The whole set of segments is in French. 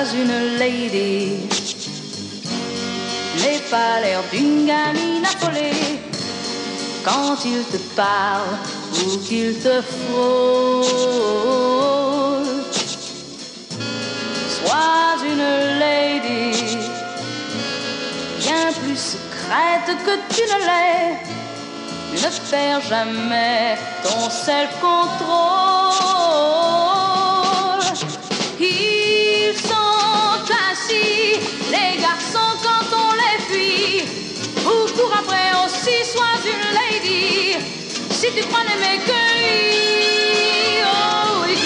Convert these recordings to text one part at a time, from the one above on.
une lady n'aie pas l'air d'une gamine affolée quand il te parle ou qu'il te frôle. Sois une lady bien plus secrète que tu ne l'es. Ne perds jamais ton self-control. Ils sont ainsi, les garçons, quand on les fuit. Ou cours après aussi, sois une lady. Si tu crois n'aimer que lui, oh oui.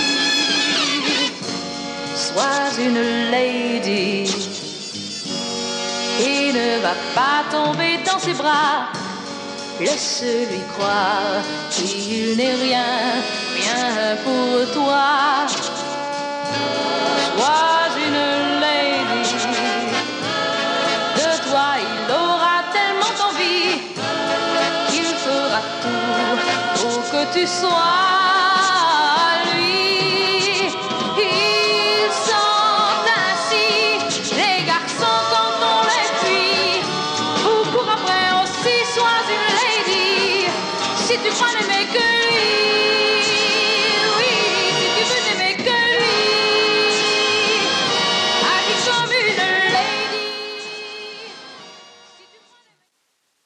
Sois une lady et ne va pas tomber dans ses bras. Laisse-lui croire qu'il n'est rien, rien pour toi. Sois une lady, de toi il aura tellement envie qu'il fera tout pour que tu sois lui. Ils sont ainsi, les garçons, quand on les fuit. Ou cours après aussi, sois une lady. Si tu crois n'aimer que lui.